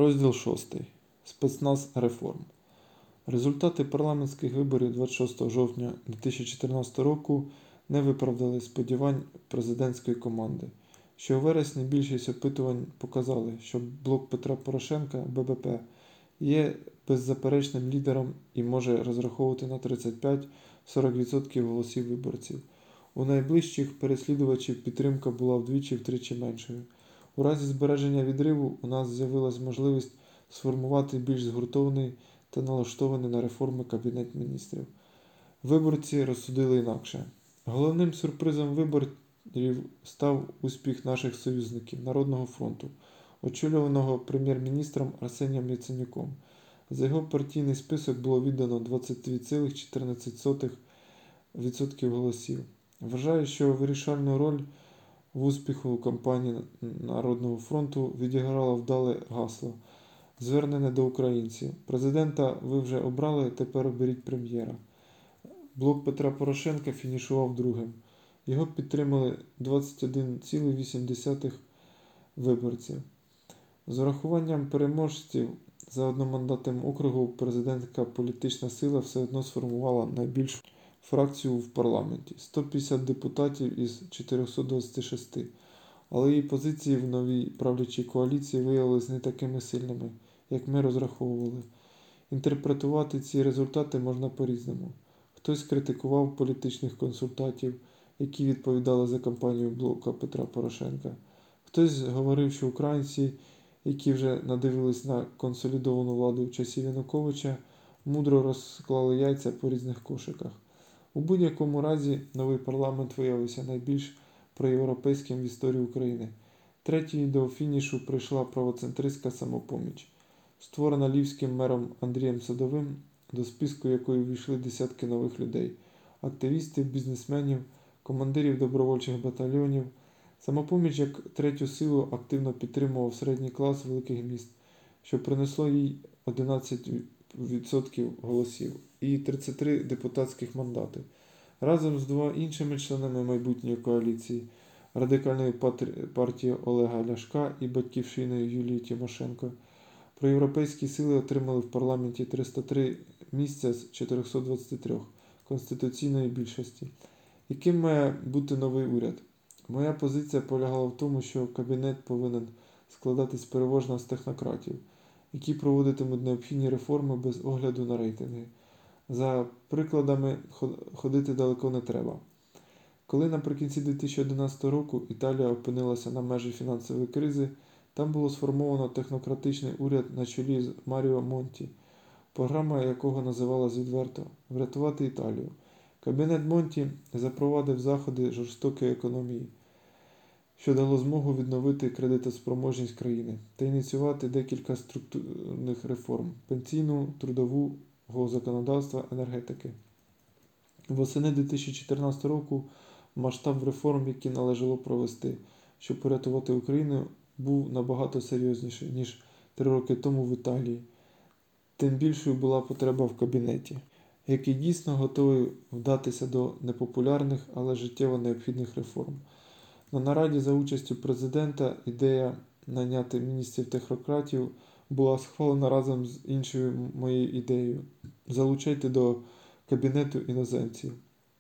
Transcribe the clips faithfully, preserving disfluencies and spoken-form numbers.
Розділ шостий. Спецназ реформ. Результати парламентських виборів двадцять шостого жовтня дві тисячі чотирнадцятого року не виправдали сподівань президентської команди. Ще у вересні більшість опитувань показали, що блок Петра Порошенка (Б П П) є беззаперечним лідером і може розраховувати на тридцять п'ять - сорок відсотків голосів виборців. У найближчих переслідувачів підтримка була вдвічі-втричі меншою. У разі збереження відриву у нас з'явилась можливість сформувати більш згуртований та налаштований на реформи Кабінет міністрів. Виборці розсудили інакше. Головним сюрпризом виборів став успіх наших союзників Народного фронту, очолюваного прем'єр-міністром Арсенієм Яценюком. За його партійний список було віддано двадцять дві цілих чотирнадцять сотих відсотка голосів. Вважаю, що вирішальну роль в успіху кампанії Народного фронту відіграло вдале гасло, звернене до українців. Президента ви вже обрали, тепер оберіть прем'єра. Блок Петра Порошенка фінішував другим. Його підтримали двадцять один цілих вісім десятих виборців. З урахуванням переможців за одномандатним округом президентська політична сила все одно сформувала найбільшу фракцію в парламенті – сто п'ятдесят депутатів із чотирьохсот двадцяти шести. Але її позиції в новій правлячій коаліції виявилися не такими сильними, як ми розраховували. Інтерпретувати ці результати можна по-різному. Хтось критикував політичних консультантів, які відповідали за кампанію блока Петра Порошенка. Хтось говорив, що українці, які вже надивились на консолідовану владу часів Януковича, мудро розклали яйця по різних кошиках. У будь-якому разі, новий парламент виявився найбільш проєвропейським в історії України. Третьою до фінішу прийшла правоцентристська «Самопоміч», створена львівським мером Андрієм Садовим, до списку якої увійшли десятки нових людей – активістів, бізнесменів, командирів добровольчих батальйонів. «Самопоміч» як третю силу активно підтримував середній клас великих міст, що принесло їй одинадцять відсотків голосів і тридцять три депутатських мандати. Разом з двома іншими членами майбутньої коаліції – Радикальної партії Олега Ляшка і Батьківщиною Юлії Тимошенко – проєвропейські сили отримали в парламенті триста три місця з чотирьохсот двадцяти трьох конституційної більшості. Яким має бути новий уряд? Моя позиція полягала в тому, що кабінет повинен складатись переважно з технократів, які проводитимуть необхідні реформи без огляду на рейтинги. За прикладами ходити далеко не треба. Коли наприкінці дві тисячі одинадцятого року Італія опинилася на межі фінансової кризи, там було сформовано технократичний уряд на чолі з Маріо Монті, програма якого називалась відверто «Врятувати Італію». Кабінет Монті запровадив заходи жорстокої економії, що дало змогу відновити кредитоспроможність країни та ініціювати декілька структурних реформ – пенсійну, трудового законодавства, енергетики. Восени дві тисячі чотирнадцятого року масштаб реформ, які належало провести, щоб порятувати Україну, був набагато серйозніший, ніж три роки тому в Італії. Тим більшою була потреба в кабінеті, який дійсно готовий вдатися до непопулярних, але життєво необхідних реформ. На нараді за участю президента ідея найняти міністрів-технократів була схвалена разом з іншою моєю ідеєю – залучайте до кабінету іноземців.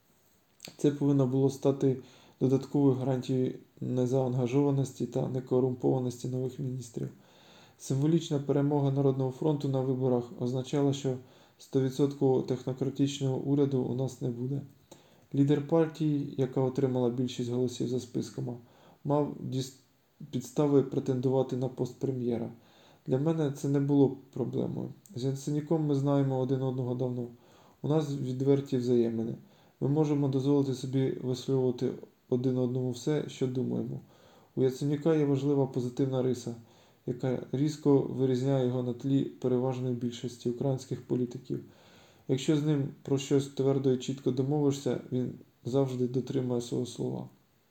Це повинно було стати додатковою гарантією незаангажованості та некорумпованості нових міністрів. Символічна перемога Народного фронту на виборах означала, що сто відсотків технократичного уряду у нас не буде. Лідер партії, яка отримала більшість голосів за списками, мав підстави претендувати на пост прем'єра. Для мене це не було проблемою. З Яценюком ми знаємо один одного давно. У нас відверті взаємини. Ми можемо дозволити собі висловлювати один одному все, що думаємо. У Яценюка є важлива позитивна риса, яка різко вирізняє його на тлі переважної більшості українських політиків. Якщо з ним про щось твердо і чітко домовишся, він завжди дотримує свого слова.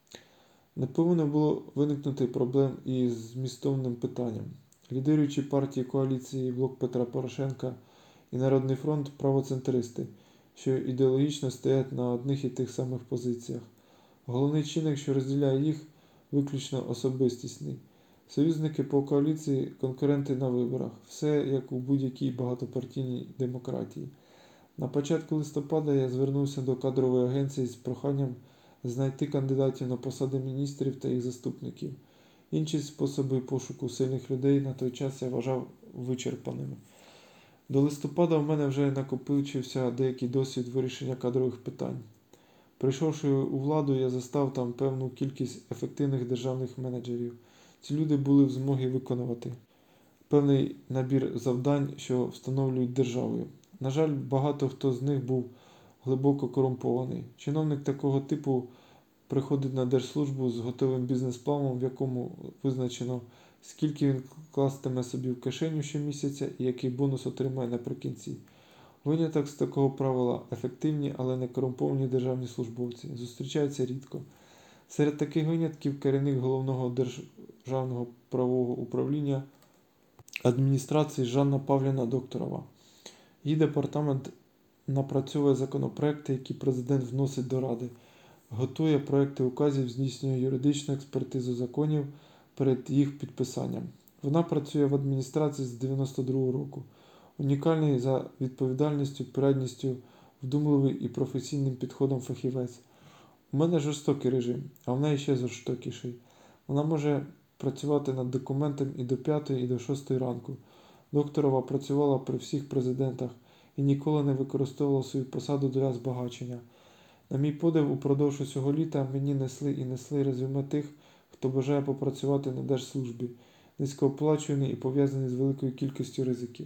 Не повинно було виникнути проблем із змістовним питанням. Лідируючі партії коаліції блок Петра Порошенка і Народний фронт – правоцентристи, що ідеологічно стоять на одних і тих самих позиціях. Головний чинник, що розділяє їх, виключно особистісний. Союзники по коаліції, конкуренти на виборах. Все як у будь-якій багатопартійній демократії. На початку листопада я звернувся до кадрової агенції з проханням знайти кандидатів на посади міністрів та їх заступників. Інші способи пошуку сильних людей на той час я вважав вичерпаними. До листопада в мене вже накопичився деякий досвід вирішення кадрових питань. Прийшовши у владу, я застав там певну кількість ефективних державних менеджерів. Ці люди були в змозі виконувати певний набір завдань, що встановлюють державою. На жаль, багато хто з них був глибоко корумпований. Чиновник такого типу приходить на держслужбу з готовим бізнес-планом, в якому визначено, скільки він кластиме собі в кишеню щомісяця і який бонус отримає наприкінці. Виняток з такого правила – ефективні, але не корумповані державні службовці. Зустрічаються рідко. Серед таких винятків керівник Головного державного правового управління адміністрації Жанна Павлівна Докторова. Її департамент напрацьовує законопроекти, які президент вносить до Ради, готує проекти указів, здійснює юридичну експертизу законів перед їх підписанням. Вона працює в адміністрації з дев'яносто другого року. Унікальний за відповідальністю, порядністю, вдумливий і професійним підходом фахівець. У мене жорстокий режим, а в неї ще жорстокіший. Вона може працювати над документом і до п'ятої, і до шостої ранку. Докторова працювала при всіх президентах і ніколи не використовувала свою посаду для збагачення. На мій подив, упродовж усього літа мені несли і несли резюме тих, хто бажає попрацювати на держслужбі, низькооплачуваний і пов'язаний з великою кількістю ризиків.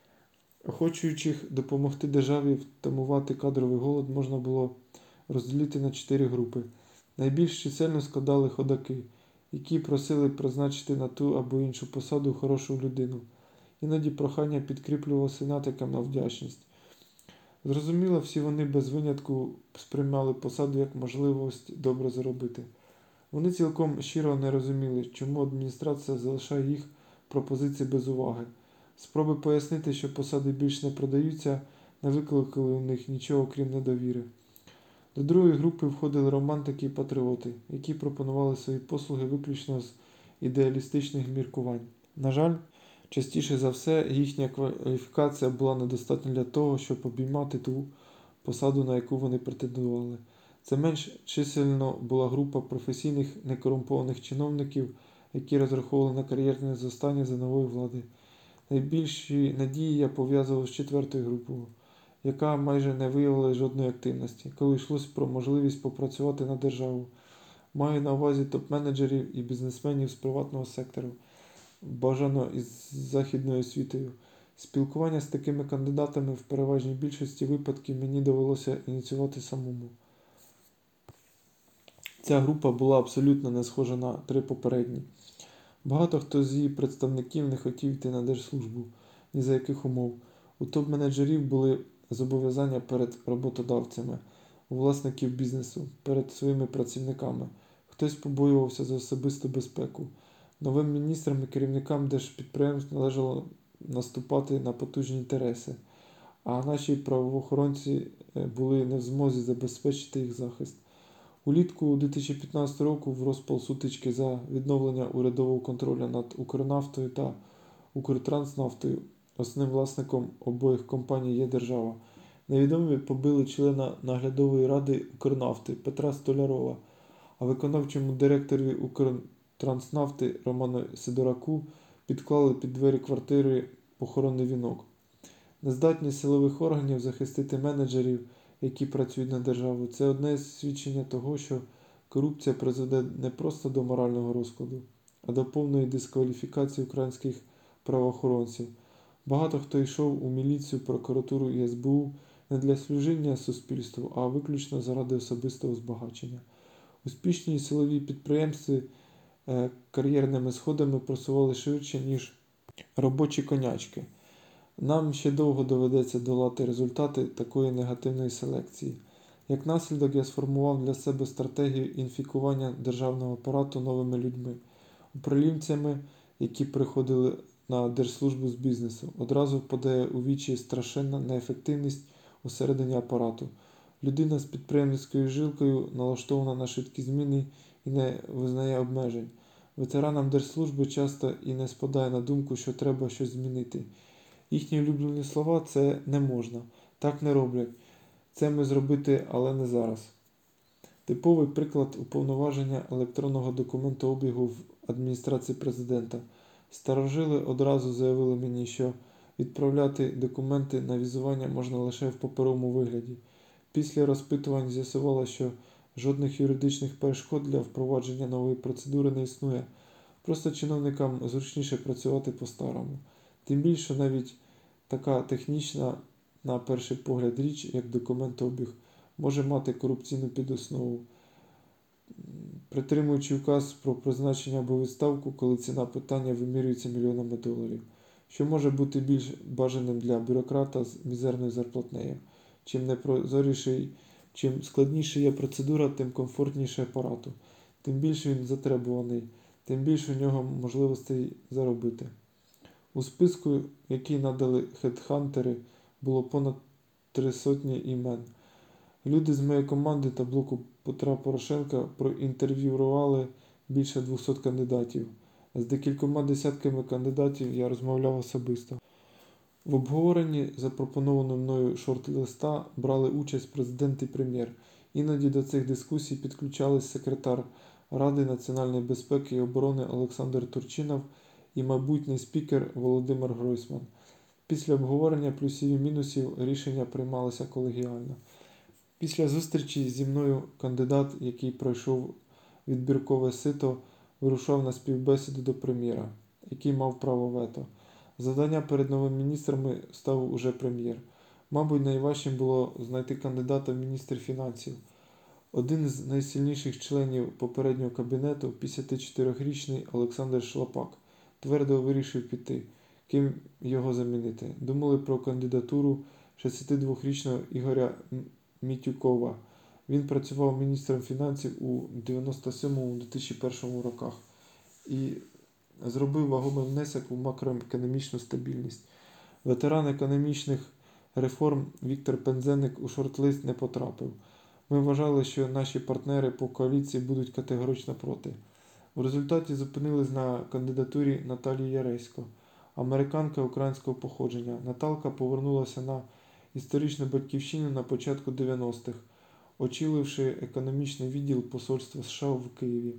Охочуючих допомогти державі втамувати кадровий голод можна було розділити на чотири групи. Найбільш чисельно складали ходаки, які просили призначити на ту або іншу посаду хорошу людину. Іноді прохання підкріплювалося натяком на вдячність. Зрозуміло, всі вони без винятку сприймали посаду як можливість добре заробити. Вони цілком щиро не розуміли, чому адміністрація залишає їх пропозиції без уваги. Спроби пояснити, що посади більш не продаються, не викликали у них нічого, крім недовіри. До другої групи входили романтики і патріоти, які пропонували свої послуги виключно з ідеалістичних міркувань. На жаль, частіше за все, їхня кваліфікація була недостатня для того, щоб обіймати ту посаду, на яку вони претендували. Це менш чисельно була група професійних некорумпованих чиновників, які розраховували на кар'єрне зростання за нової влади. Найбільші надії я пов'язував з четвертою групою, яка майже не виявила жодної активності, коли йшлось про можливість попрацювати на державу. Маю на увазі топ-менеджерів і бізнесменів з приватного сектору, бажано із західною освітою. Спілкування з такими кандидатами в переважній більшості випадків мені довелося ініціювати самому. Ця група була абсолютно не схожа на три попередні. Багато хто з її представників не хотів йти на держслужбу, ні за яких умов. У топ-менеджерів були зобов'язання перед роботодавцями, у власників бізнесу, перед своїми працівниками. Хтось побоювався за особисту безпеку. Новим міністрам і керівникам держпідприємств належало наступати на потужні інтереси, а наші правоохоронці були не в змозі забезпечити їх захист. Улітку дві тисячі п'ятнадцятого року в розпал сутички за відновлення урядового контролю над Укрнафтою та Укртранснафтою, основним власником обох компаній є держава, невідомі побили члена наглядової ради Укрнафти Петра Столярова, а виконавчому директорі Укртранснафти Роману Сидораку підклали під двері квартири похоронний вінок. Нездатність силових органів захистити менеджерів, які працюють на державу, це одне з свідчення того, що корупція призведе не просто до морального розкладу, а до повної дискваліфікації українських правоохоронців. Багато хто йшов у міліцію, прокуратуру і ес бе у не для служіння суспільству, а виключно заради особистого збагачення. Успішні силові підприємці е, кар'єрними сходами просували швидше, ніж робочі конячки. Нам ще довго доведеться долати результати такої негативної селекції. Як наслідок, я сформував для себе стратегію інфікування державного апарату новими людьми, управлінцями, які приходили на держслужбу з бізнесу. Одразу впадає у вічі страшенна неефективність усередині апарату. Людина з підприємницькою жилкою налаштована на швидкі зміни і не визнає обмежень. Ветеранам держслужби часто і не спадає на думку, що треба щось змінити. Їхні улюблені слова – це «не можна», «так не роблять», «це ми зробити, але не зараз». Типовий приклад уповноваження електронного документообігу в адміністрації президента. Старожили одразу заявили мені, що відправляти документи на візування можна лише в паперовому вигляді. Після розпитувань з'ясувалося, що жодних юридичних перешкод для впровадження нової процедури не існує. Просто чиновникам зручніше працювати по-старому. Тим більше навіть така технічна, на перший погляд, річ, як документообіг, може мати корупційну підоснову. Притримуючи указ про призначення або відставку, коли ціна питання вимірюється мільйонами доларів, що може бути більш бажаним для бюрократа з мізерною зарплатнею. Чим непрозоріший, чим складніша є процедура, тим комфортніше апарату, тим більше він затребуваний, тим більше у нього можливостей заробити. У списку, який надали хедхантери, було понад три сотні імен. Люди з моєї команди та блоку Петра Порошенка проінтерв'ювали більше двохсот кандидатів. З декількома десятками кандидатів я розмовляв особисто. В обговоренні запропонованого мною шорт-листа брали участь президент і прем'єр. Іноді до цих дискусій підключались секретар Ради національної безпеки і оборони Олександр Турчинов і майбутній спікер Володимир Гройсман. Після обговорення плюсів і мінусів рішення приймалося колегіально. Після зустрічі зі мною кандидат, який пройшов відбіркове сито, вирушав на співбесіду до прем'єра, який мав право вето. Завдання перед новими міністрами став уже прем'єр. Мабуть, найважчим було знайти кандидата в міністр фінансів. Один з найсильніших членів попереднього кабінету, п'ятдесятичотирирічний Олександр Шлапак, твердо вирішив піти, ким його замінити. Думали про кандидатуру шістдесятидвохрічного Ігоря Мітюкова. Він працював міністром фінансів у дев'яносто сьомому - дві тисячі першому роках і зробив вагомий внесок у макроекономічну стабільність. Ветеран економічних реформ Віктор Пинзеник у шорт-лист не потрапив. Ми вважали, що наші партнери по коаліції будуть категорично проти. В результаті зупинились на кандидатурі Наталії Яресько, американка українського походження. Наталка повернулася на історичну батьківщину на початку дев'яностих, очоливши економічний відділ посольства США в Києві.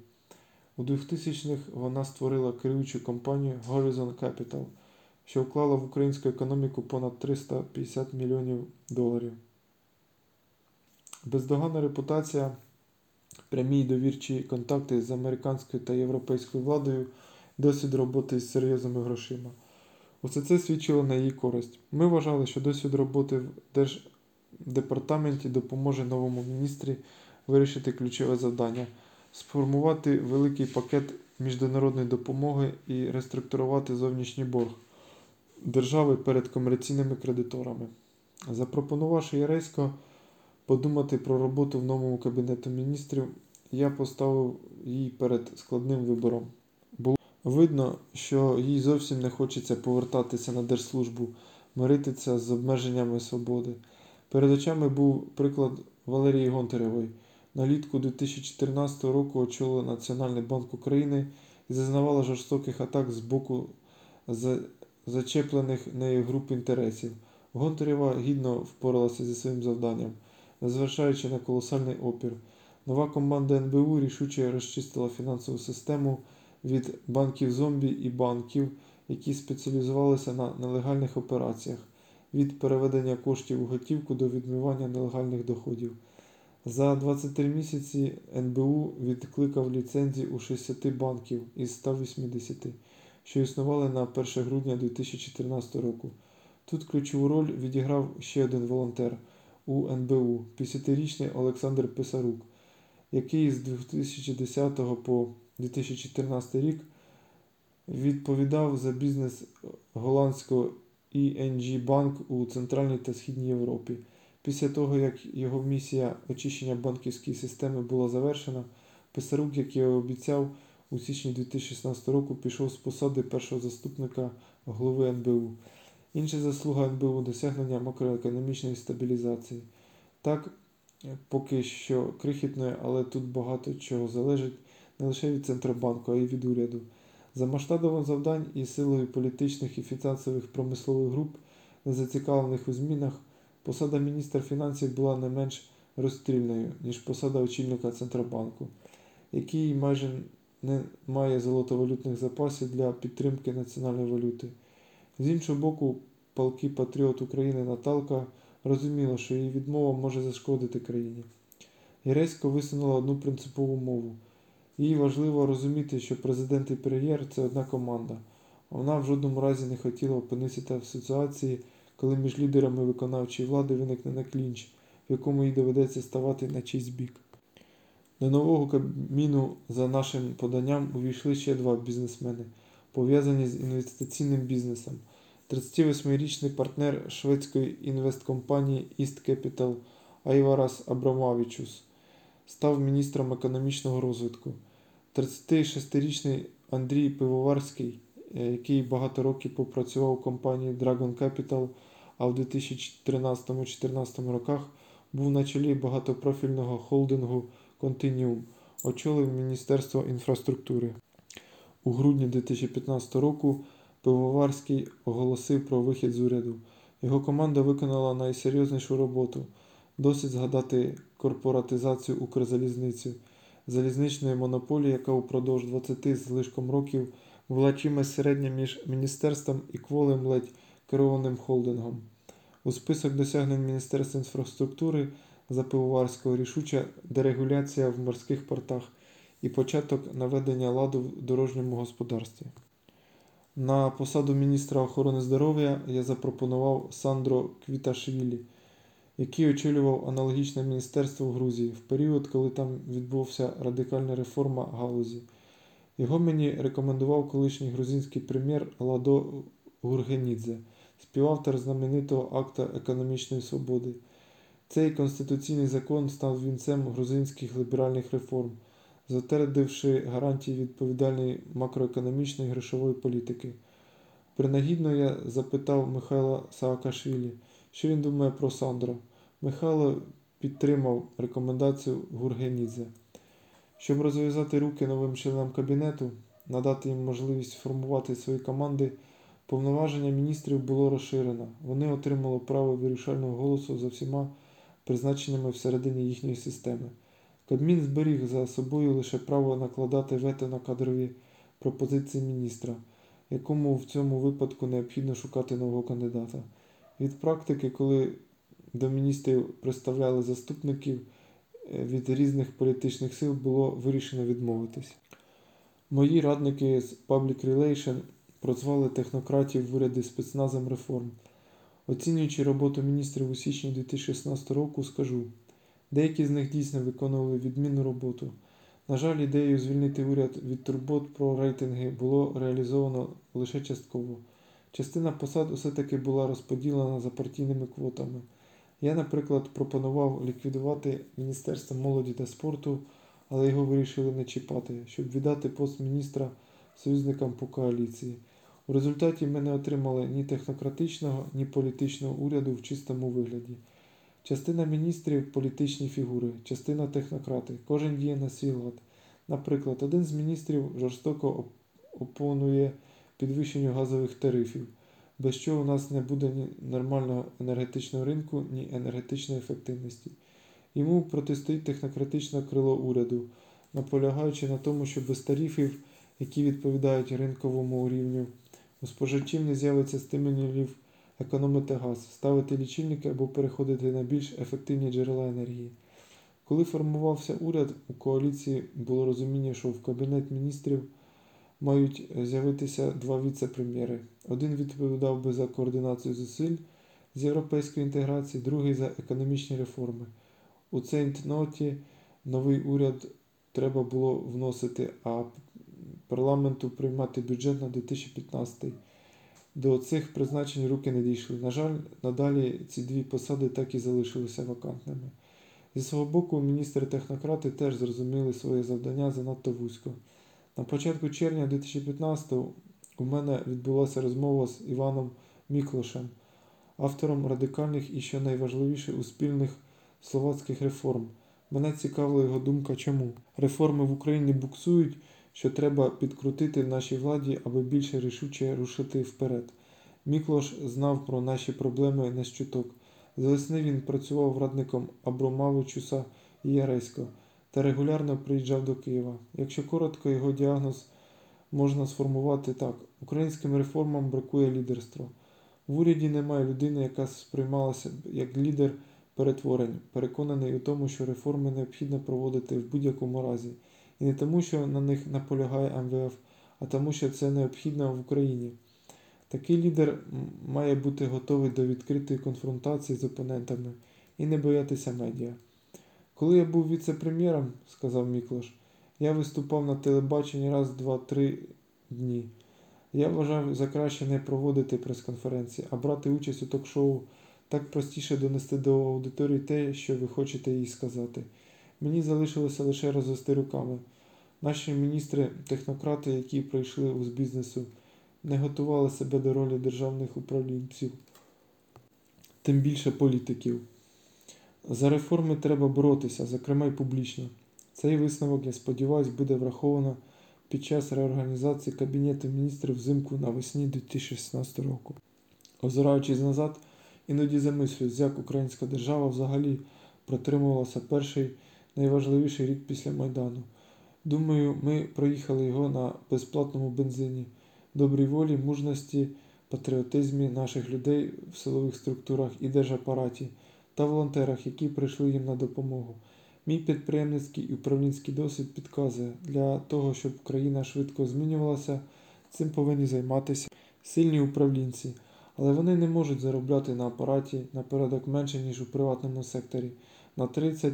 У двохтисячних вона створила керуючу компанію Horizon Capital, що вклала в українську економіку понад триста п'ятдесят мільйонів доларів. Бездоганна репутація, прямі й довірчі контакти з американською та європейською владою, досвід роботи з серйозними грошима. Усе це свідчило на її користь. Ми вважали, що досвід роботи в Держдепартаменті допоможе новому міністрі вирішити ключове завдання – сформувати великий пакет міжнародної допомоги і реструктурувати зовнішній борг держави перед комерційними кредиторами. Запропонувавши Яресько подумати про роботу в новому Кабінету міністрів, я поставив її перед складним вибором. Було видно, що їй зовсім не хочеться повертатися на держслужбу, миритися з обмеженнями свободи. Перед очами був приклад Валерії Гонтаревої. Налітку дві тисячі чотирнадцятого року очолила Національний банк України і зазнавала жорстоких атак з боку зачеплених нею груп інтересів. Гонтарева гідно впоралася зі своїм завданням, незважаючи на колосальний опір. Нова команда ен бе у рішуче розчистила фінансову систему від банків-зомбі і банків, які спеціалізувалися на нелегальних операціях, від переведення коштів у готівку до відмивання нелегальних доходів. За двадцять три місяці ен бе у відкликав ліцензії у шістдесят банків із ста вісімдесяти, що існували на перше грудня дві тисячі чотирнадцятого року. Тут ключову роль відіграв ще один волонтер у ен бе у – п'ятдесятирічний Олександр Писарук, який з дві тисячі десятого по дві тисячі чотирнадцятий рік відповідав за бізнес голландського і ен джі Bank у Центральній та Східній Європі. Після того, як його місія очищення банківської системи була завершена, Писарук, як і обіцяв, у січні дві тисячі шістнадцятого року пішов з посади першого заступника голови ен бе у. Інша заслуга ен бе у – досягнення макроекономічної стабілізації. Так, поки що крихітної, але тут багато чого залежить, не лише від Центробанку, а й від уряду. За масштабом завдань і силою політичних і фінансових промислових груп, не зацікавлених у змінах, посада міністра фінансів була не менш розстрільною, ніж посада очільника Центробанку, який майже не має золотовалютних запасів для підтримки національної валюти. З іншого боку, палкий патріот України Наталка розуміла, що її відмова може зашкодити країні. І резко висунула одну принципову мову. Їй важливо розуміти, що президент і прем'єр – це одна команда. Вона в жодному разі не хотіла опинитися в ситуації, коли між лідерами виконавчої влади виникне клінч, в якому їй доведеться ставати на чийсь бік. До нового Кабміну за нашим поданням увійшли ще два бізнесмени, пов'язані з інвестиційним бізнесом. тридцятивосьмирічний партнер шведської інвесткомпанії East Capital Айварас Абрамавічус став міністром економічного розвитку. тридцятишестирічний Андрій Пивоварський, який багато років попрацював у компанії Dragon Capital, а в дві тисячі тринадцятому-чотирнадцятому роках був на чолі багатопрофільного холдингу Continuum, очолив Міністерство інфраструктури. У грудні дві тисячі п'ятнадцятого року Пивоварський оголосив про вихід з уряду. Його команда виконала найсерйознішу роботу. Досить згадати корпоратизацію Укрзалізниці, залізничної монополії, яка упродовж двадцяти з лишком років була чимось середнім між міністерством і кволим ледь керованим холдингом. У список досягнень Міністерства інфраструктури за Пивоварського рішуча дерегуляція в морських портах і початок наведення ладу в дорожньому господарстві. На посаду міністра охорони здоров'я я запропонував Сандро Квіташвілі, який очолював аналогічне міністерство в Грузії в період, коли там відбувся радикальна реформа галузі. Його мені рекомендував колишній грузинський прем'єр Ладо Гургенідзе, співавтор знаменитого акта економічної свободи. Цей конституційний закон став вінцем грузинських ліберальних реформ, затвердивши гарантії відповідальної макроекономічної і грошової політики. Принагідно я запитав Михайла Саакашвілі, що він думає про Сандро. Михайло підтримав рекомендацію Гургенідзе. Щоб розв'язати руки новим членам кабінету, надати їм можливість формувати свої команди, повноваження міністрів було розширено. Вони отримали право вирішального голосу за всіма призначеннями всередині їхньої системи. Кабмін зберіг за собою лише право накладати вето на кадрові пропозиції міністра, якому в цьому випадку необхідно шукати нового кандидата. Від практики, коли до міністрів представляли заступників від різних політичних сил, було вирішено відмовитись. Мої радники з Public Relation прозвали технократів в уряді спецназом реформ. Оцінюючи роботу міністрів у січні дві тисячі шістнадцятого року, скажу, деякі з них дійсно виконували відмінну роботу. На жаль, ідею звільнити уряд від турбот про рейтинги було реалізовано лише частково. Частина посад усе-таки була розподілена за партійними квотами. Я, наприклад, пропонував ліквідувати Міністерство молоді та спорту, але його вирішили не чіпати, щоб віддати пост міністра союзникам по коаліції. У результаті ми не отримали ні технократичного, ні політичного уряду в чистому вигляді. Частина міністрів – політичні фігури, частина – технократи. Кожен діє на свій лад. Наприклад, один з міністрів жорстоко опонує підвищенню газових тарифів, без чого у нас не буде ні нормального енергетичного ринку, ні енергетичної ефективності. Йому протистоїть технократичне крило уряду, наполягаючи на тому, що без тарифів, які відповідають ринковому рівню, у споживачів не з'явиться стимулів економити газ, ставити лічильники або переходити на більш ефективні джерела енергії. Коли формувався уряд, у коаліції було розуміння, що в Кабінет міністрів мають з'явитися два віце-прем'єри. Один відповідав би за координацію зусиль з європейської інтеграції, другий за економічні реформи. У цій ноті новий уряд треба було вносити, а парламенту приймати бюджет на дві тисячі п'ятнадцятий. До цих призначень руки не дійшли. На жаль, надалі ці дві посади так і залишилися вакантними. Зі свого боку, міністри-технократи теж зрозуміли своє завдання занадто вузько. На початку червня дві тисячі п'ятнадцятого у мене відбулася розмова з Іваном Міклошем, автором радикальних і, що найважливіше, успільних словацьких реформ, Мене цікавила його думка чому. Реформи в Україні буксують, що треба підкрутити в нашій владі, аби більше рішуче рушити вперед. Міклош знав про наші проблеми не з чуток. З весни він працював радником Абромавичуса і Яресько та регулярно приїжджав до Києва. Якщо коротко, його діагноз можна сформувати так. Українським реформам бракує лідерства. В уряді немає людини, яка сприймалася як лідер перетворень, переконаний у тому, що реформи необхідно проводити в будь-якому разі. І не тому, що на них наполягає ем ве еф, а тому, що це необхідно в Україні. Такий лідер має бути готовий до відкритої конфронтації з опонентами і не боятися медіа. Коли я був віце-прем'єром, сказав Міклош, я виступав на телебаченні раз, два, три дні. Я вважав за краще не проводити прес-конференції, а брати участь у ток-шоу. Так простіше донести до аудиторії те, що ви хочете їй сказати. Мені залишилося лише розвести руками. Наші міністри-технократи, які прийшли з бізнесу, не готували себе до ролі державних управлінців, тим більше політиків. За реформи треба боротися, зокрема й публічно. Цей висновок, я сподіваюся, буде враховано під час реорганізації Кабінету міністрів взимку навесні дві тисячі шістнадцятого року. Озираючись назад, іноді замислююсь, як українська держава взагалі протримувалася перший найважливіший рік після Майдану. Думаю, ми проїхали його на безплатному бензині, добрій волі, мужності, патріотизмі наших людей в силових структурах і держапараті та волонтерах, які прийшли їм на допомогу. Мій підприємницький і управлінський досвід підказує, для того, щоб країна швидко змінювалася, цим повинні займатися сильні управлінці. Але вони не можуть заробляти на апараті на порядок менше, ніж у приватному секторі, на тридцять,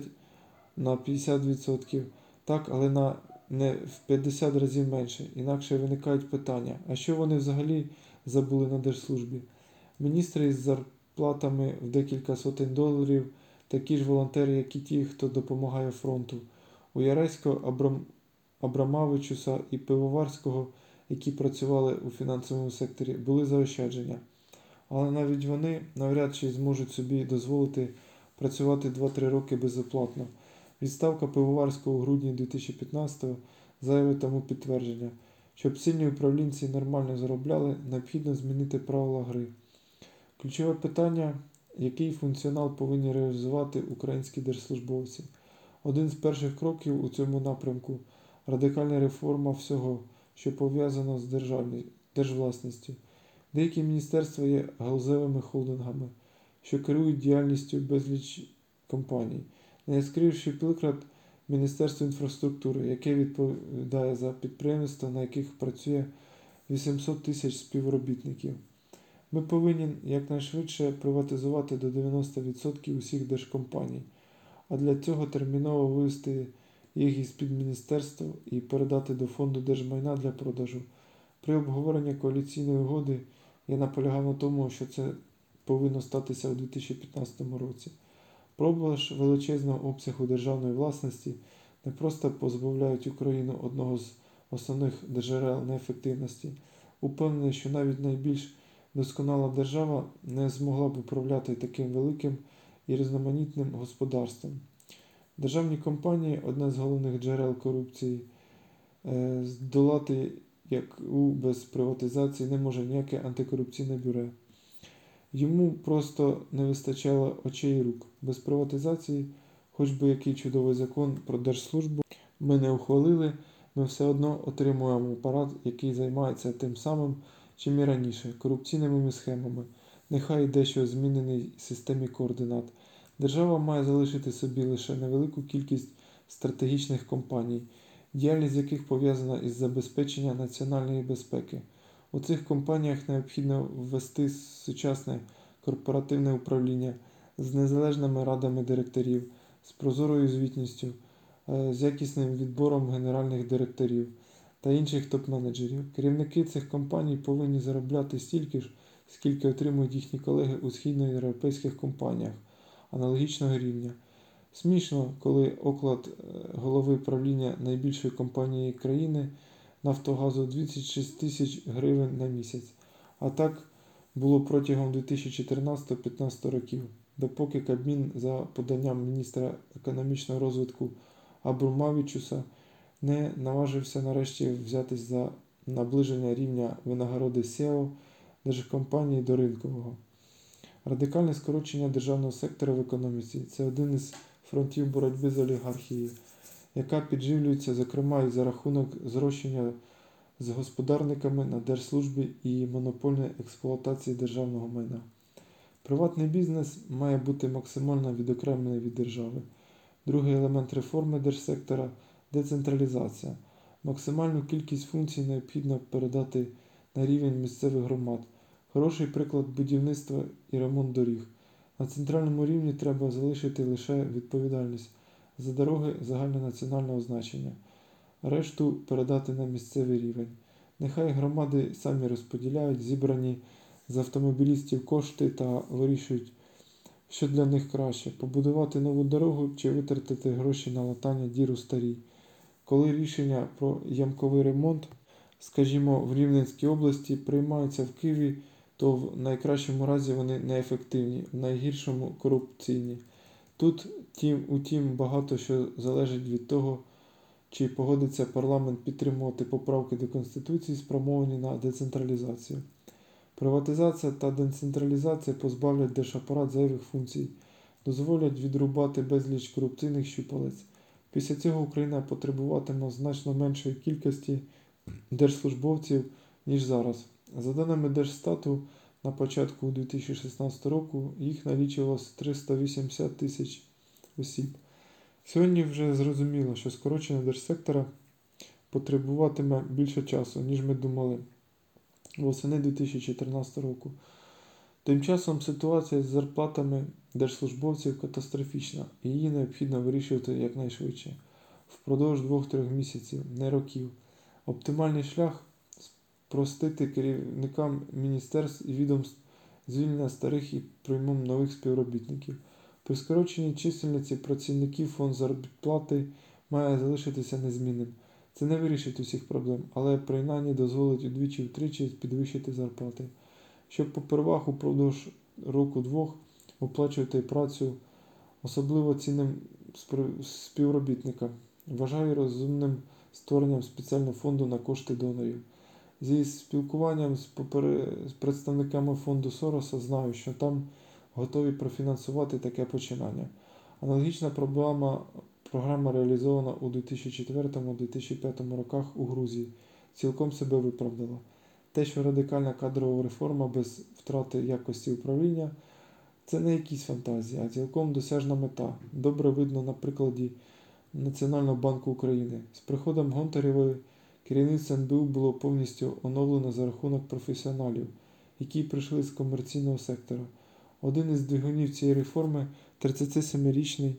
на п'ятдесят відсотків, так, але на не в п'ятдесят разів менше. Інакше виникають питання, а що вони взагалі забули на держслужбі? Міністри із зарплатами в декілька сотень доларів, такі ж волонтери, як і ті, хто допомагає фронту. У Яресько, Абрам... Абрамавичуса і Пивоварського, які працювали у фінансовому секторі, були заощадження. Але навіть вони навряд чи зможуть собі дозволити працювати два-три роки безоплатно. Відставка Пивоварського у грудні дві тисячі п'ятнадцятого зайве тому підтвердження. Щоб сильні управлінці нормально заробляли, необхідно змінити правила гри. Ключове питання – який функціонал повинні реалізувати українські держслужбовці. Один з перших кроків у цьому напрямку – радикальна реформа всього, що пов'язано з держвласністю. Деякі міністерства є галузевими холдингами, що керують діяльністю безліч компаній. Найяскравіший приклад – Міністерство інфраструктури, яке відповідає за підприємства, на яких працює вісімсот тисяч співробітників. Ми повинні якнайшвидше приватизувати до дев'яноста відсотків усіх держкомпаній, а для цього терміново вивести їх із-під міністерства і передати до фонду держмайна для продажу. При обговоренні коаліційної угоди я наполягав на тому, що це повинно статися у дві тисячі п'ятнадцятому році. Продаж величезного обсягу державної власності не просто позбавляють Україну одного з основних джерел неефективності. Упевнений, що навіть найбільш досконала держава не змогла б управляти таким великим і різноманітним господарством. Державні компанії – одне з головних джерел корупції. Здолати, як у без приватизації, не може ніяке антикорупційне бюро. Йому просто не вистачало очей і рук. Без приватизації, хоч би який чудовий закон про держслужбу ми не ухвалили, ми все одно отримуємо апарат, який займається тим самим, чим і раніше, корупційними схемами, нехай і дещо зміненій системі координат. Держава має залишити собі лише невелику кількість стратегічних компаній, діяльність яких пов'язана із забезпеченням національної безпеки. У цих компаніях необхідно ввести сучасне корпоративне управління з незалежними радами директорів, з прозорою звітністю, з якісним відбором генеральних директорів та інших топ-менеджерів. Керівники цих компаній повинні заробляти стільки ж, скільки отримують їхні колеги у східноєвропейських компаніях аналогічного рівня. Смішно, коли оклад голови правління найбільшої компанії країни Нафтогазу двадцять шість тисяч гривень на місяць. А так було протягом дві тисячі чотирнадцятого-п'ятнадцятого років. допоки Кабмін за поданням міністра економічного розвитку Абромавичуса не наважився нарешті взятись за наближення рівня винагороди сео держкомпанії до ринкового. Радикальне скорочення державного сектора в економіці – це один із фронтів боротьби з олігархією, яка підживлюється, зокрема, і за рахунок зрощення з господарниками на держслужбі і монопольної експлуатації державного майна. Приватний бізнес має бути максимально відокремлений від держави. Другий елемент реформи держсектора – децентралізація. Максимальну кількість функцій необхідно передати на рівень місцевих громад. Хороший приклад – будівництва і ремонт доріг. На центральному рівні треба залишити лише відповідальність за дороги загальнонаціонального значення. Решту передати на місцевий рівень. Нехай громади самі розподіляють зібрані з автомобілістів кошти та вирішують, що для них краще – побудувати нову дорогу чи витратити гроші на латання дір у старій. Коли рішення про ямковий ремонт, скажімо, в Рівненській області приймаються в Києві, то в найкращому разі вони неефективні, в найгіршому – корупційні. Тут, тім, утім, багато що залежить від того, чи погодиться парламент підтримувати поправки до Конституції, спрямовані на децентралізацію. Приватизація та децентралізація позбавлять держапарат зайвих функцій, дозволять відрубати безліч корупційних щупалець. Після цього Україна потребуватиме значно меншої кількості держслужбовців, ніж зараз. За даними Держстату, на початку дві тисячі шістнадцятого року їх налічувалося триста вісімдесят тисяч осіб. Сьогодні вже зрозуміло, що скорочення держсектора потребуватиме більше часу, ніж ми думали восени дві тисячі чотирнадцятого року. Тим часом ситуація з зарплатами держслужбовців катастрофічна, і її необхідно вирішувати якнайшвидше, впродовж двох-трьох місяців, не років. Оптимальний шлях – спростити керівникам міністерств і відомств звільнення старих і приймом нових співробітників. При скороченні чисельності працівників фонд заробітплати має залишитися незмінним. Це не вирішить усіх проблем, але принаймні дозволить удвічі-втричі підвищити зарплати, щоб попервах упродовж року-двох оплачувати працю особливо цінним співробітникам. Вважаю розумним створенням спеціального фонду на кошти донорів. Зі спілкуванням з, попер... з представниками фонду Сороса знаю, що там готові профінансувати таке починання. Аналогічна проблема, програма реалізована у дві тисячі четвертому - дві тисячі п'ятому роках у Грузії, цілком себе виправдала. Те, що радикальна кадрова реформа без втрати якості управління – це не якісь фантазії, а цілком досяжна мета. Добре видно на прикладі Національного банку України. З приходом Гонтаревої керівництво ен бе у було повністю оновлено за рахунок професіоналів, які прийшли з комерційного сектора. Один із двигунів цієї реформи – тридцятисемирічний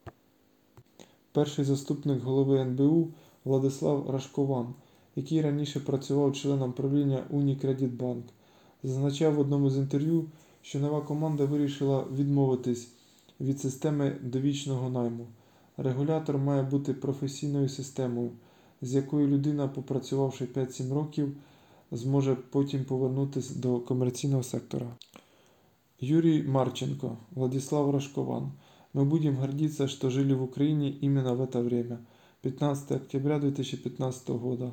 перший заступник голови ен бе у Владислав Рашкован, який раніше працював членом правління Unicredit-Bank. Зазначав в одному з інтерв'ю, що нова команда вирішила відмовитись від системи довічного найму. Регулятор має бути професійною системою, з якою людина, попрацювавши п'ять-сім років, зможе потім повернутися до комерційного сектора. Юрий Марченко, Владислав Рашкован. Мы будем гордиться, что жили в Украине именно в это время. пятнадцатого октября две тысячи пятнадцатого года.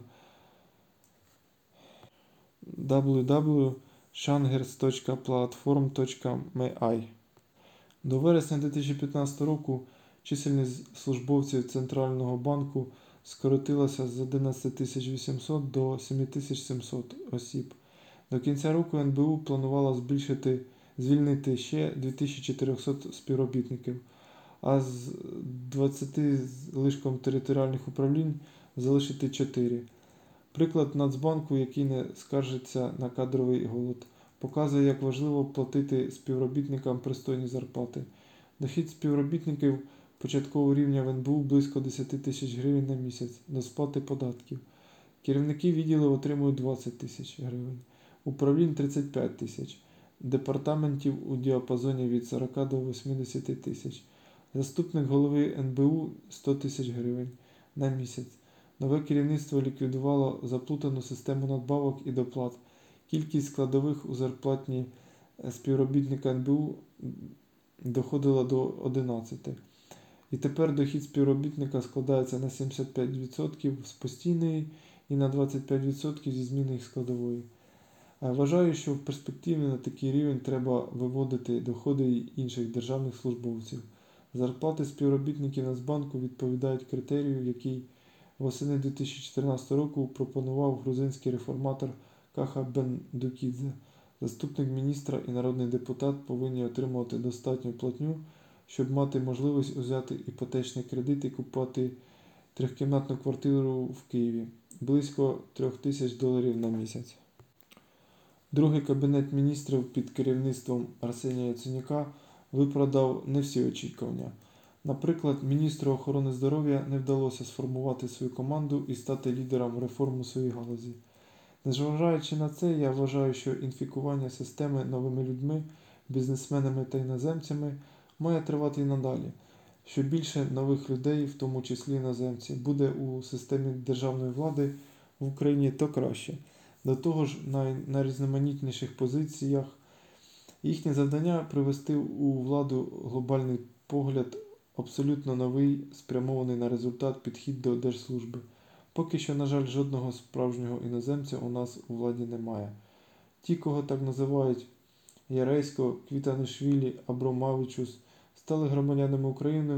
дабл ю дабл ю дабл ю крапка shangers точка platform точка me. До вересня дві тисячі п'ятнадцятого року чисельність службовців Центрального банку скоротилася з одинадцяти тисяч вісімсот до семи тисяч сімсот осіб. До кінця року ен бе у планувала збільшити, звільнити ще дві тисячі чотириста співробітників, а з двадцяти з лишком територіальних управлінь залишити чотири. Приклад Нацбанку, який не скаржиться на кадровий голод, показує, як важливо платити співробітникам пристойні зарплати. Дохід співробітників початкового рівня в ен бе у близько десять тисяч гривень на місяць до сплати податків. Керівники відділів отримують двадцять тисяч гривень, управлінь тридцять п'ять тисяч, департаментів у діапазоні від сорока до вісімдесяти тисяч. Заступник голови ен бе у сто тисяч гривень на місяць. Нове керівництво ліквідувало заплутану систему надбавок і доплат. Кількість складових у зарплатні співробітника ен бе у доходила до одинадцяти. І тепер дохід співробітника складається на сімдесят п'ять відсотків з постійної і на двадцять п'ять відсотків зі змінної складової. Вважаю, що в перспективі на такий рівень треба виводити доходи інших державних службовців. Зарплати співробітників Нацбанку відповідають критерію, який восени дві тисячі чотирнадцятого року пропонував грузинський реформатор Каха Бендукідзе. Заступник міністра і народний депутат повинні отримувати достатню платню, щоб мати можливість взяти іпотечний кредит і купувати трьохкімнатну квартиру в Києві – близько трьох тисяч доларів на місяць. Другий кабінет міністрів під керівництвом Арсенія Яценюка виправдав не всі очікування. Наприклад, міністру охорони здоров'я не вдалося сформувати свою команду і стати лідером реформ у своїй галузі. Незважаючи на це, я вважаю, що інфікування системи новими людьми, бізнесменами та іноземцями має тривати і надалі. Що більше нових людей, в тому числі іноземці, буде у системі державної влади в Україні, то краще. До того ж, на найрізноманітніших позиціях їхнє завдання – привести у владу глобальний погляд, абсолютно новий, спрямований на результат підхід до держслужби. Поки що, на жаль, жодного справжнього іноземця у нас у владі немає. Ті, кого так називають Яресько, Квітанішвілі, Абромавичус, стали громадянами України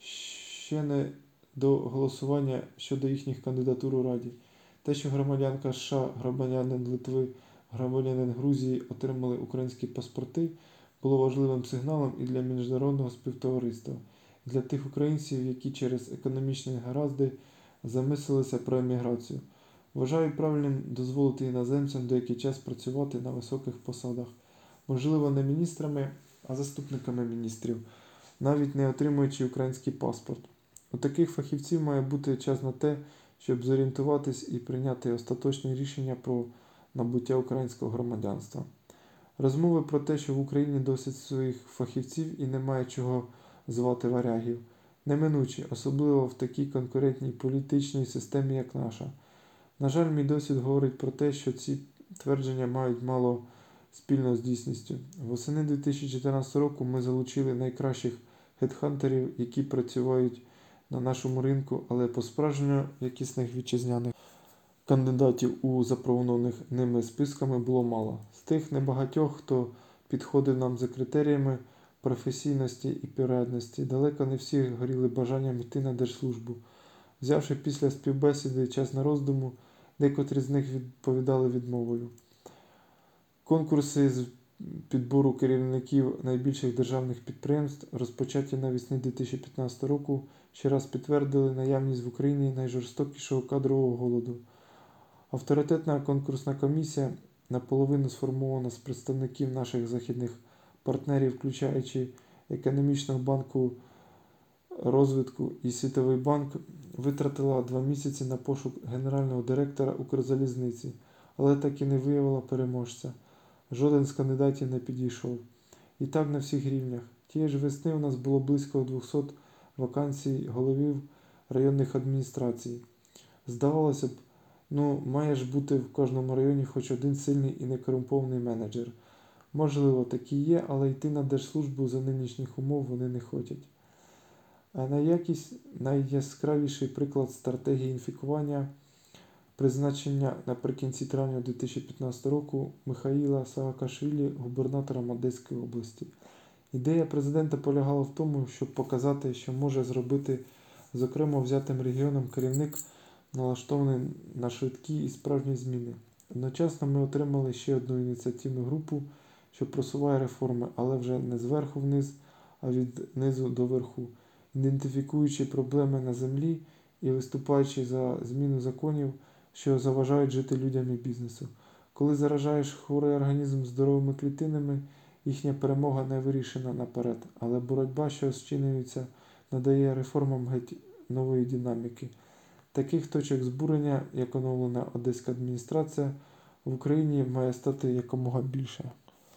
ще не до голосування щодо їхніх кандидатур у Раді. Те, що громадянка США, громадянин Литви, громадянин Грузії отримали українські паспорти, було важливим сигналом і для міжнародного співтовариства, і для тих українців, які через економічні негаразди замислилися про еміграцію. Вважаю правильним дозволити іноземцям деякий час працювати на високих посадах, можливо, не міністрами, а заступниками міністрів, навіть не отримуючи український паспорт. У таких фахівців має бути час на те, щоб зорієнтуватись і прийняти остаточні рішення про набуття українського громадянства. Розмови про те, що в Україні досить своїх фахівців і немає чого звати варягів, неминучі, особливо в такій конкурентній політичній системі, як наша. На жаль, мій досвід говорить про те, що ці твердження мають мало спільного з дійсністю. Восени дві тисячі чотирнадцятого року ми залучили найкращих хедхантерів, які працюють на нашому ринку, але по-справжньо якісних вітчизняних кандидатів у запропонованих ними списками було мало. З тих небагатьох, хто підходив нам за критеріями професійності і порядності, далеко не всі горіли бажанням йти на держслужбу. Взявши після співбесіди час на роздуму, декотрі з них відповідали відмовою. Конкурси з підбору керівників найбільших державних підприємств, розпочаті навесні дві тисячі п'ятнадцятого року, ще раз підтвердили наявність в Україні найжорстокішого кадрового голоду. Авторитетна конкурсна комісія, наполовину сформована з представників наших західних партнерів, включаючи Економічного банку розвитку і Світовий банк, витратила два місяці на пошук генерального директора Укрзалізниці, але так і не виявила переможця. Жоден з кандидатів не підійшов. І так на всіх рівнях. Тієї ж весни у нас було близько двохсот вакансій головів районних адміністрацій. Здавалося б, ну, має ж бути в кожному районі хоч один сильний і некорумпований менеджер. Можливо, такі є, але йти на держслужбу за нинішніх умов вони не хочуть. А найякість, найяскравіший приклад стратегії інфікування призначення наприкінці травня дві тисячі п'ятнадцятого року Михаїла Саакашвілі губернатором Одеської області. Ідея президента полягала в тому, щоб показати, що може зробити з окремо взятим регіоном керівник, налаштований на швидкі і справжні зміни. Одночасно ми отримали ще одну ініціативну групу, що просуває реформи, але вже не зверху вниз, а від низу до верху, ідентифікуючи проблеми на землі і виступаючи за зміну законів, що заважають жити людям і бізнесу. Коли заражаєш хворий організм здоровими клітинами, їхня перемога не вирішена наперед, але боротьба, що зчинюється, надає реформам геть нової динаміки. Таких точок збурення, як оновлена Одеська адміністрація, в Україні має стати якомога більше.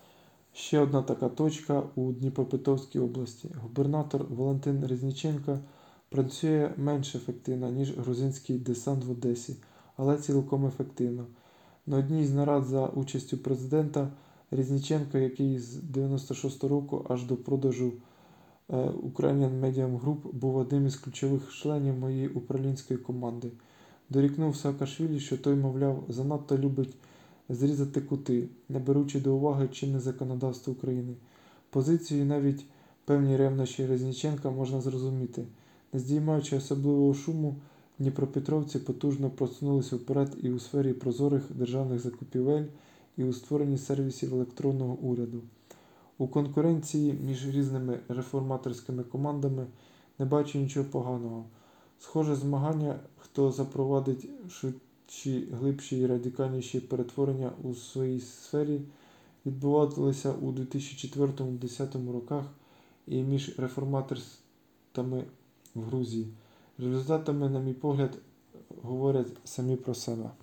Ще одна така точка у Дніпропетровській області. Губернатор Валентин Резніченко працює менш ефективно, ніж грузинський десант в Одесі, але цілком ефективно. На одній з нарад за участю президента Різніченко, який з дев'яносто шостого року аж до продажу Ukrainian Medium Group був одним із ключових членів моєї управлінської команди. Дорікнув Саакашвілі, що той, мовляв, занадто любить зрізати кути, не беручи до уваги чинне законодавство України. Позицію і навіть певні ревнощі Резніченка можна зрозуміти. Не здіймаючи особливого шуму, дніпропетровці потужно просунулися вперед і у сфері прозорих державних закупівель, і у створенні сервісів електронного уряду. У конкуренції між різними реформаторськими командами не бачу нічого поганого. Схоже змагання, хто запровадить швидші, глибші і радикальніші перетворення у своїй сфері, відбувалися у дві тисячі четвертому - дві тисячі десятому роках і між реформаторами в Грузії. Результатами, на мій погляд, говорять самі про себе.